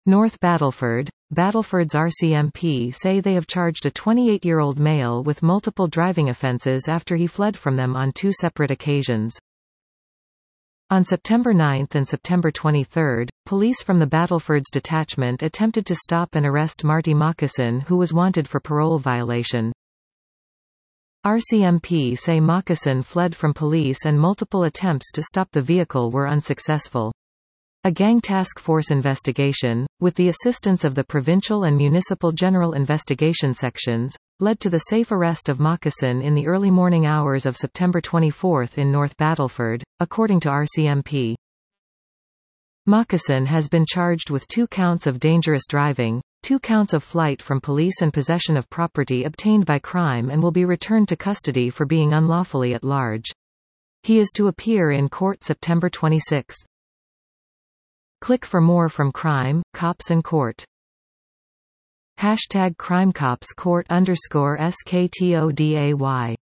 North Battleford. Battleford's RCMP say they have charged a 28-year-old male with multiple driving offences after he fled from them on 2 separate occasions. On September 9 and September 23, police from the Battleford's detachment attempted to stop and arrest Marty Moccasin, who was wanted for parole violation. RCMP say Moccasin fled from police and multiple attempts to stop the vehicle were unsuccessful. A gang task force investigation, with the assistance of the provincial and municipal general investigation sections, led to the safe arrest of Moccasin in the early morning hours of September 24 in North Battleford, according to RCMP. Moccasin has been charged with 2 counts of dangerous driving, 2 counts of flight from police and possession of property obtained by crime, and will be returned to custody for being unlawfully at large. He is to appear in court September 26. Click for more from Crime, Cops and Court. #CrimeCopsCourt_SKTODAY